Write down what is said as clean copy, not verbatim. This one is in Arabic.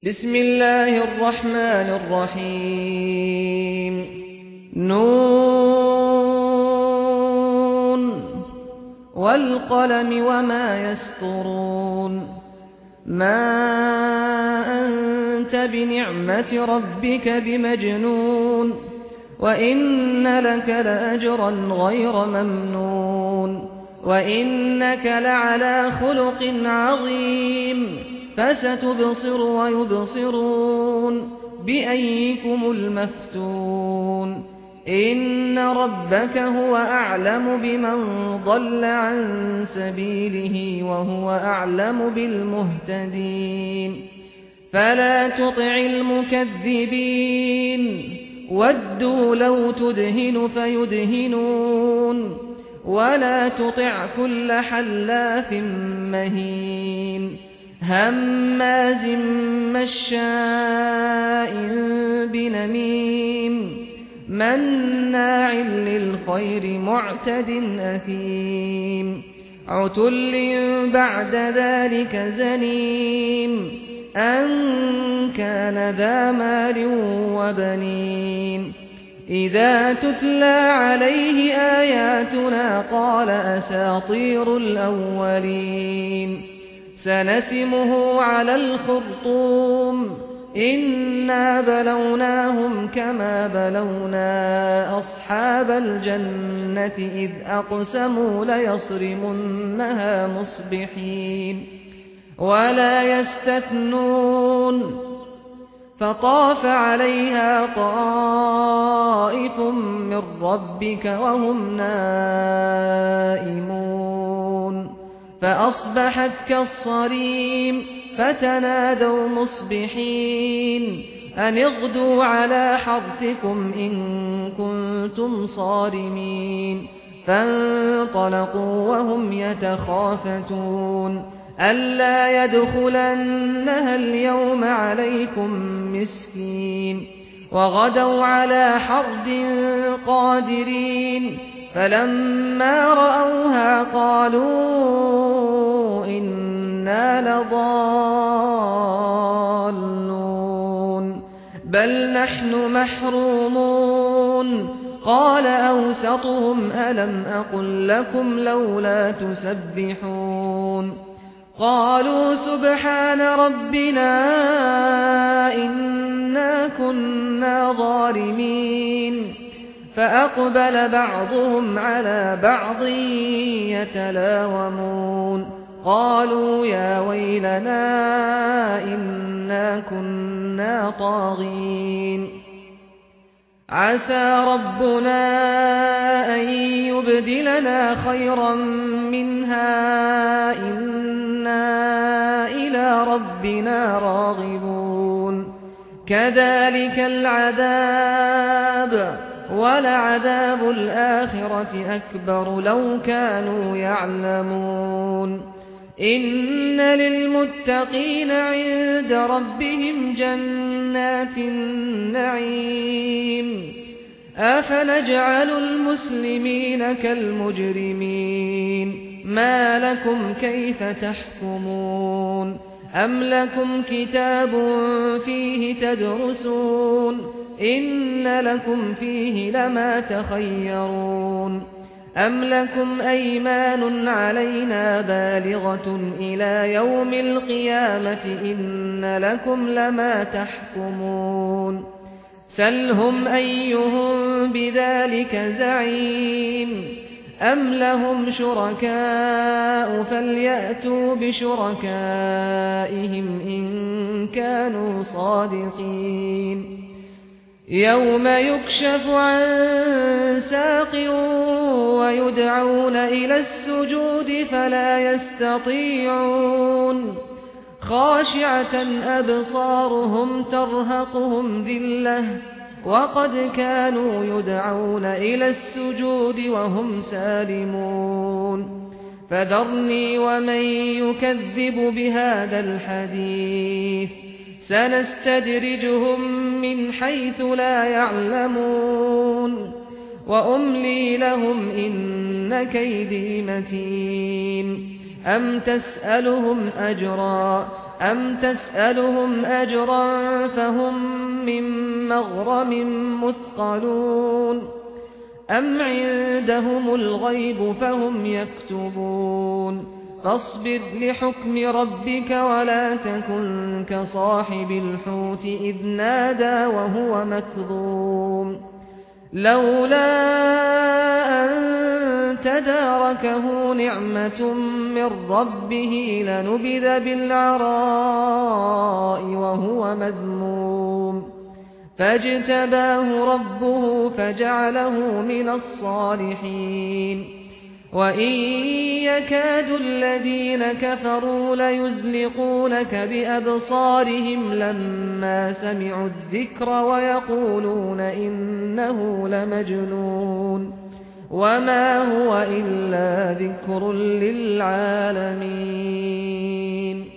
بسم الله الرحمن الرحيم نون والقلم وما يسطرون ما أنت بنعمة ربك بمجنون وإن لك لأجرا غير ممنون وإنك لعلى خلق عظيم فستبصر ويبصرون بأيكم المفتون إن ربك هو أعلم بمن ضل عن سبيله وهو أعلم بالمهتدين فلا تطع المكذبين ودوا لو تدهن فيدهنون ولا تطع كل حلاف مهين هماز مشاء بنميم مناع للخير معتد أثيم عتل بعد ذلك زنيم أن كان ذا مال وبنين إذا تتلى عليه آياتنا قال أساطير الأولين سنسمه على الخرطوم إنا بلوناهم كما بلونا أصحاب الجنة إذ أقسموا ليصرمنها مصبحين ولا يستثنون فطاف عليها طائف من ربك وهم نائمون فأصبحت كالصريم فتنادوا مصبحين أن اغدوا على حرثكم إن كنتم صارمين فانطلقوا وهم يتخافتون ألا يدخلنها اليوم عليكم مسكين وغدوا على حرد قادرين فلما رأوها قالوا إنا لضالون بل نحن محرومون قال أوسطهم ألم أقل لكم لولا تسبحون قالوا سبحان ربنا إنا كنا ظالمين فأقبل بعضهم على بعض يتلاومون قالوا يا ويلنا إنا كنا طاغين عسى ربنا أن يبدلنا خيرا منها إنا إلى ربنا راغبون كذلك العذاب ولعذاب الآخرة أكبر لو كانوا يعلمون إن للمتقين عند ربهم جنات النعيم أفنجعل المسلمين كالمجرمين ما لكم كيف تحكمون أم لكم كتاب فيه تدرسون إن لكم فيه لما تخيرون أم لكم أيمان علينا بالغة إلى يوم القيامة إن لكم لما تحكمون سلهم أيهم بذلك زعيم أم لهم شركاء فليأتوا بشركائهم إن كانوا صادقين يوم يكشف عن ساق ويدعون إلى السجود فلا يستطيعون خاشعة أبصارهم ترهقهم ذلة وقد كانوا يدعون إلى السجود وهم سالمون فذرني ومن يكذب بهذا الحديث سنستدرجهم من حيث لا يعلمون وأملي لهم إن كيدي متين أم تسألهم أجرا أَمْ تَسْأَلُهُمْ أَجْرًا فَهُمْ مِنْ مَغْرَمٍ مُثْقَلُونَ أَمْ عِندَهُمُ الْغَيْبُ فَهُمْ يَكْتُبُونَ فاصبر لحكم ربك ولا تكن كصاحب الحوت إذ نادى وهو مكظوم لولا أن تداركه نعمة من ربه لنبذ بالعراء وهو مذموم فاجتباه ربه فجعله من الصالحين وإن يكاد الذين كفروا ليزلقونك بأبصارهم لما سمعوا الذكر ويقولون إنه لمجنون وما هو إلا ذكر للعالمين